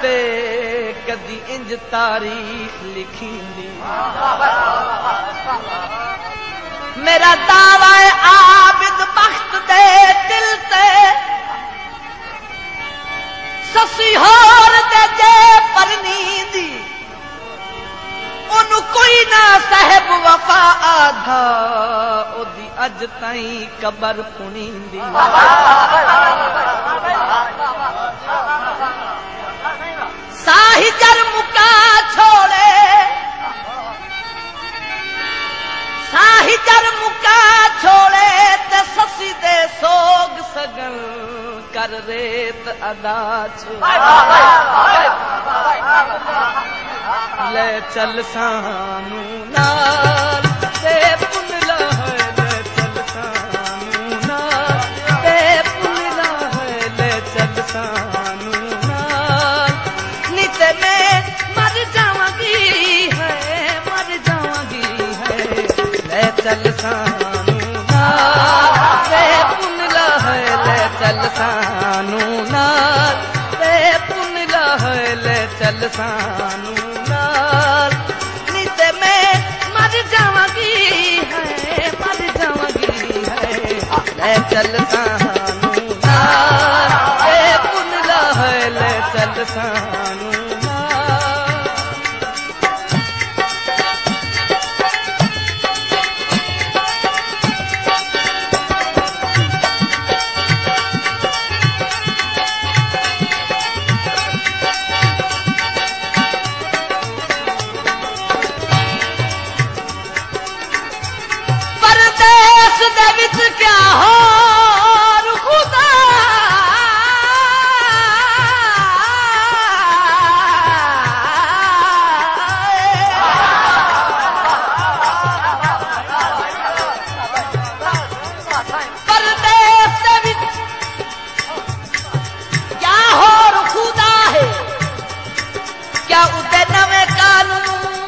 ते कदी इंज तारीख लिखींदी। मेरा दावा है आबिद बख्त दे दिल ते ससी होर दे जे परनींदी। ओनू कोई ना साहिब वफा आधा ओदी अज ताई कबर पुणींदी। साही जर मुका छोड़े साही जर मुका छोड़े ते ससी दे सोग सगन कर रेत अदा ले चल सानू नाल ते पुनला है ले चल सानू नाल ते पुनला है ले चल सानू नाल नीते में मर जावांगी है ले चल सानू नाल ते पुनला है ले चल सानू नाल ते पुनला है ले चल सानू नाल नीते में मर जावांगी है ले चल सानू नाल ते पुनला है ले चल सानू क्या हो खुदा परदेस दे विच क्या हो खुदा है क्या उदे नवे कानून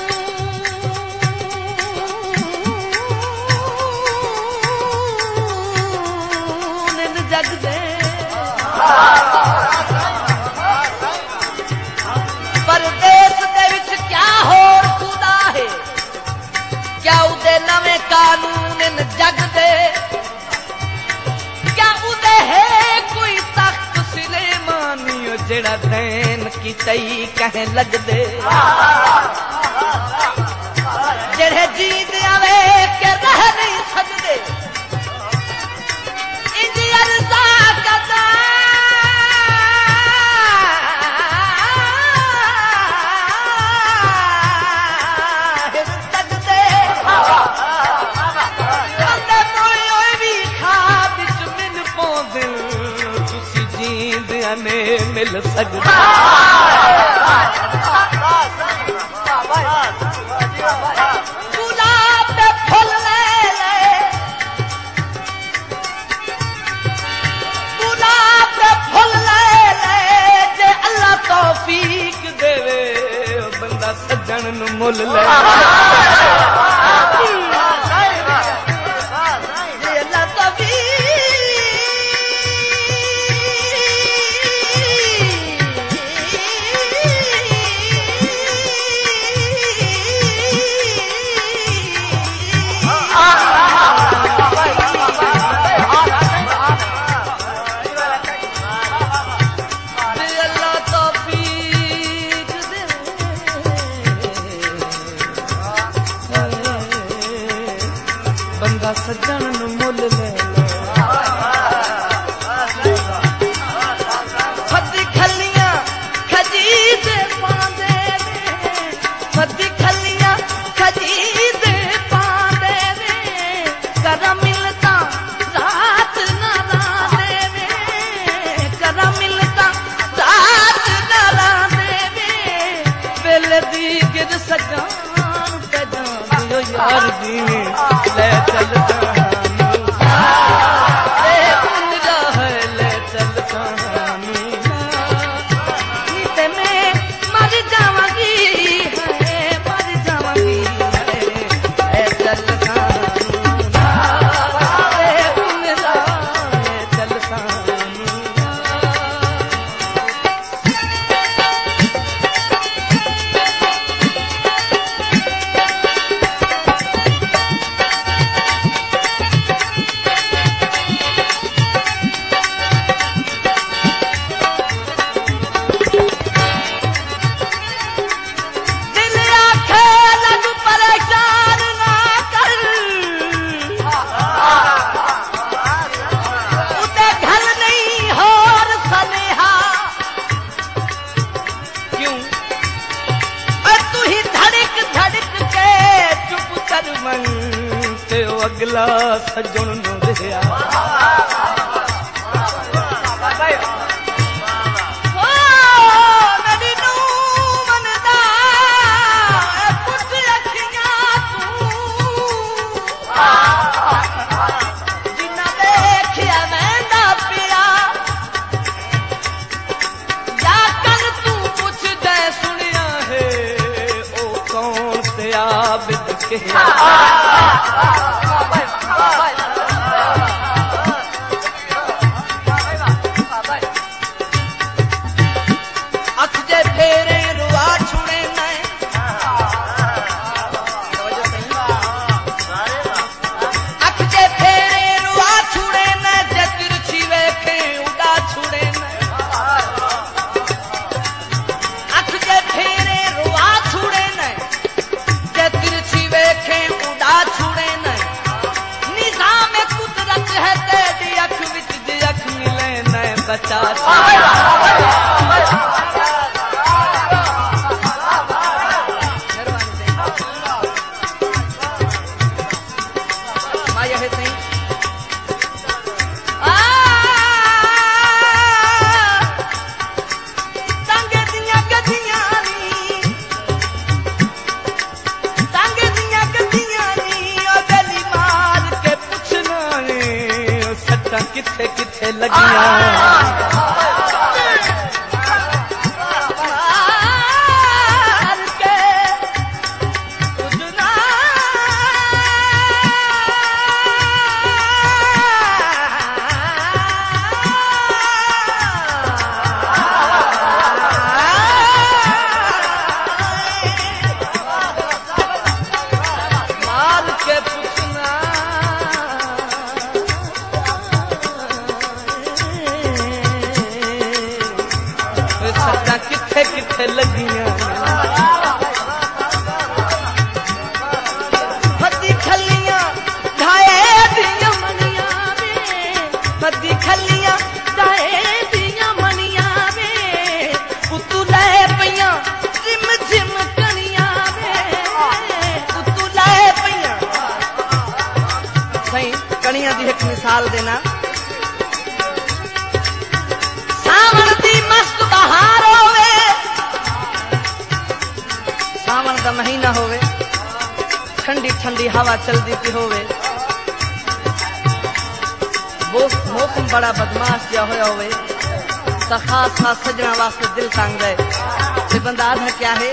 परदेस दे विच क्या होर खुदा है क्या उदे नवे कानून जग दे क्या उदे है कोई तख्त सुलेमानी जेड़ा दैन की तई कहें लग दे जेड़े जीत आवे के रह नहीं सकदे इंजी अर्जा कदा मिल सकता गुलाब दे फुल ले गुलाब दे फुल ले जे अल्लाह तौफीक देवे बंदा सजन नु मुल ले सजन नु मुल ले फदी खलियां खजीद पांदे ने फदी खलियां खजीद पांदे ने कर मिलता रात ना रांदे ने कर मिलता रात ना रांदे ने वेले दी गिर सजान पे जान यार दी ले चल क्यों तू ही धड़क धड़क के चुप कर मन ते अगला सजन नु दिया अख जे फेरे रुआ छुड़े न अख जे फेरे रुआ छुड़े न जे तिरछी वेखे उड़ा छुड़े न अख जे फेरे रुआ छुड़े न जे तिरछी वेखे उड़ा छुड़े न निजाम कुदरत है तेरी अख विच जे अख मिले न बचा किथे किथे लगिया किथे लगिया फदी खलियां ढाए दियां मनिया में फदी खलियां ढाए दियां मनिया में उतू लाए पियां जिम जिम कनिया में उतू लाए पियां सही कनिया दी एक मिसाल देना सावन दी मस्त बहार होवे सावन का महीना होवे ठंडी ठंडी हवा चलती पी होवे वो मौसम बड़ा बदमाश जा होया होवे तो खास खास सजना वास्ते दिल तंग रहे ते बंदा आधा क्या है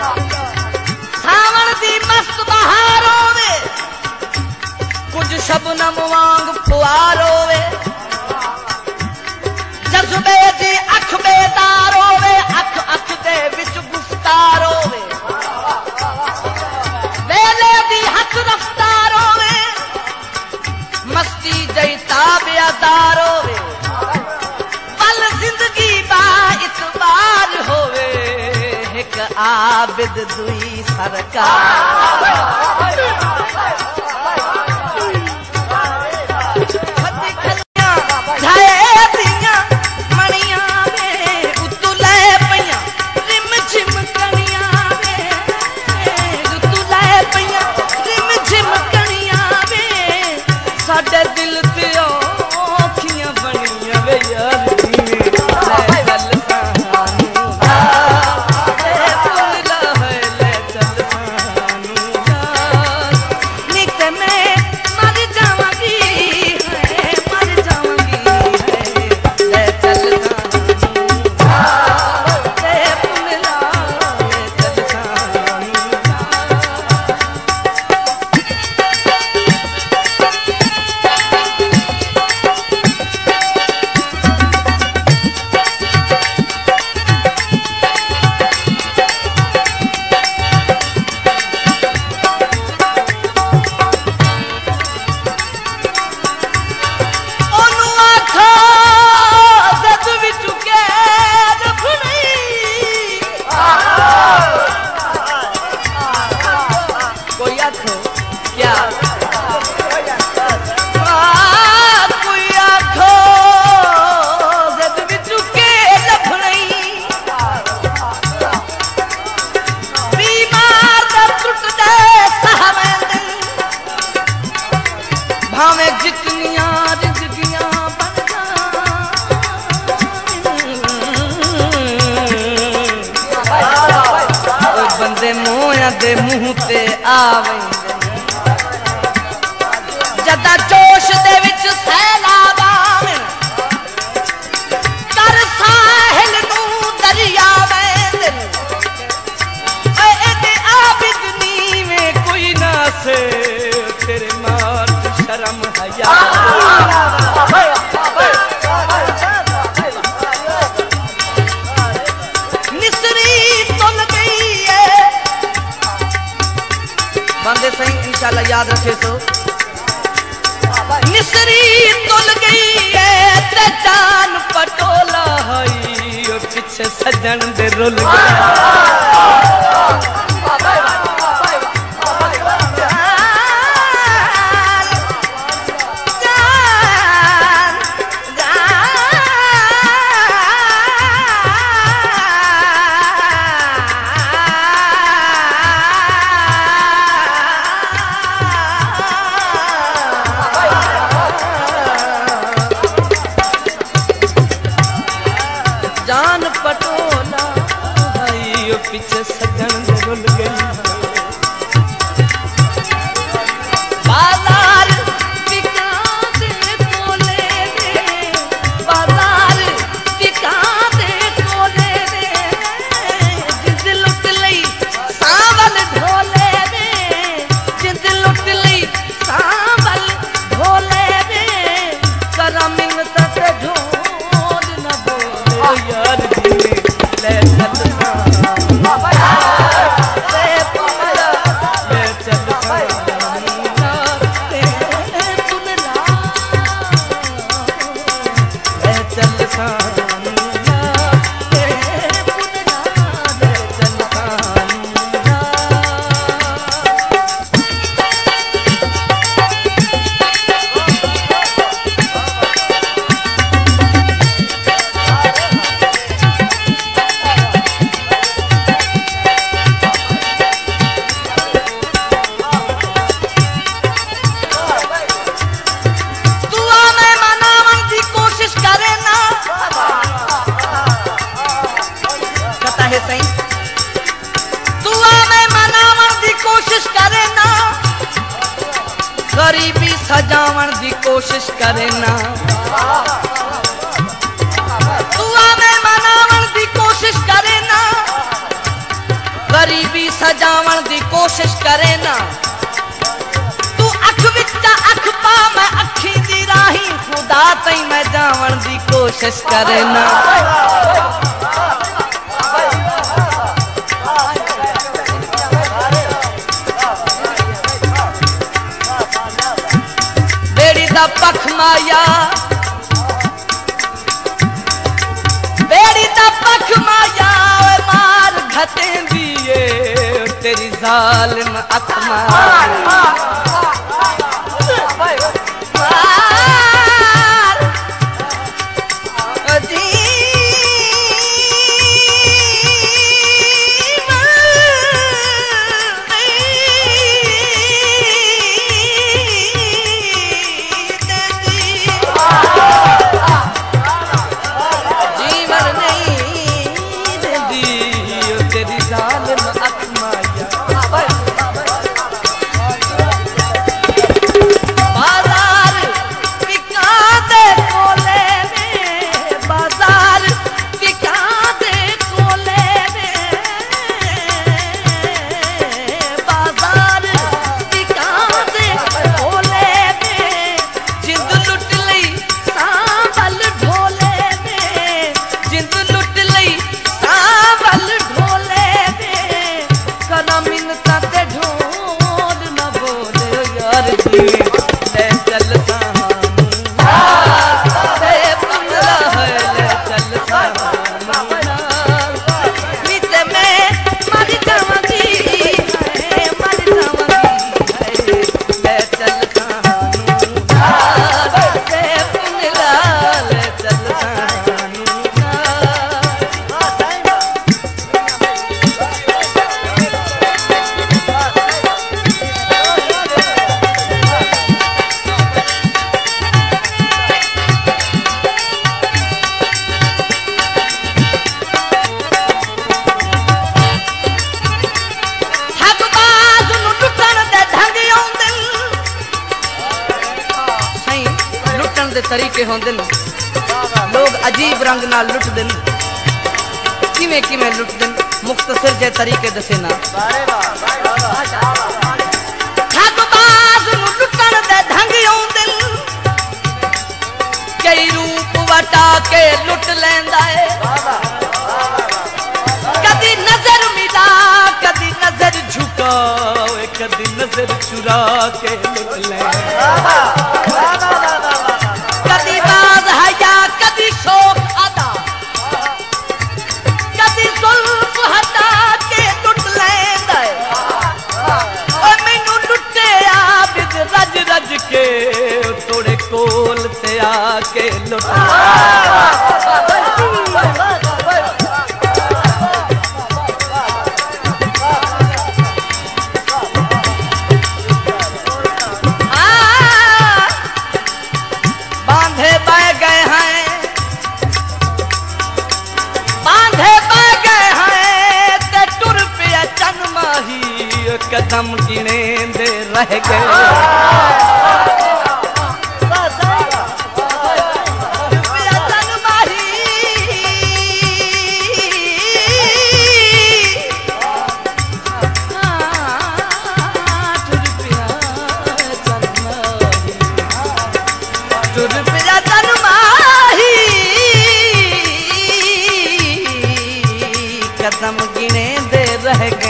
सावन दी मस्त बहार होवे कुछ शबनम वांग फुआर होवे जज्बे दी अख बेदार होवे अख अख दे विच गुफ्तार होवे वेले दी हक रफ्तार होवे मस्ती जई ताबियादार होवे पल जिंदगी बा इतबार होवे एक आबिद दुई सरकार दिल ते औखियां बनिया वे यार दे मुंह ते आवेंदे जदा जोश दे विच सैलाब आवन कर साहिल नू दरिया वेंदे ए आबिद नीवे कोई ना से तेरे मार शर्म हया बंदे सही इंशाल्लाह याद रखे सो निसरी तुल गई है ते जान पटोला हई और पीछे सजन दे रुल गया जान पटोला भाई पीछे सजन रुल गई बाजार टिका दे तोले दे बाजार टिका दे तोले दे जिंद लुट लई सावल ढोले दे जिंद लुट लई सावल ढोले दे करा मिन्नत ते ढोल न बोले यार जी ले चल गरीबी सजावण दी कोशिश करे ना तू हमें मनावण दी कोशिश करे ना गरीबी सजावण दी कोशिश करे ना तू अख विच अख पा मैं अखी दी राही खुदा तई मैं जावण दी कोशिश करे ना पख माया बेड़ी दा पख माया मार घटे दिए तेरी जालिम अख मार तरीके होंदे न लोग अजीब रंग नाल लुट देन किवें किवें लुट देन मुख्तसर जे तरीके दसे ना ठगबाज नु लुटण दे ढंग आउंदे कई रूप वटा के लुट लैंदा है कदी नजर मिला कदी नजर झुकावे कदी नजर चुरा के लुट लैंदा कदी बाज हया कदी शौक अदा कदी जुल्फ हटा के लुट लैंदा और मैनू लुटे आ बिद रज रज के थोड़े कोल ते आके लुट कदम गिने दे रह गए कदम गिने दे रह गए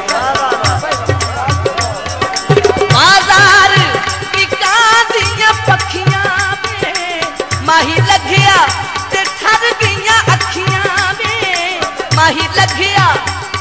माही लगिया ते ठर गईया अखियां में माही लगिया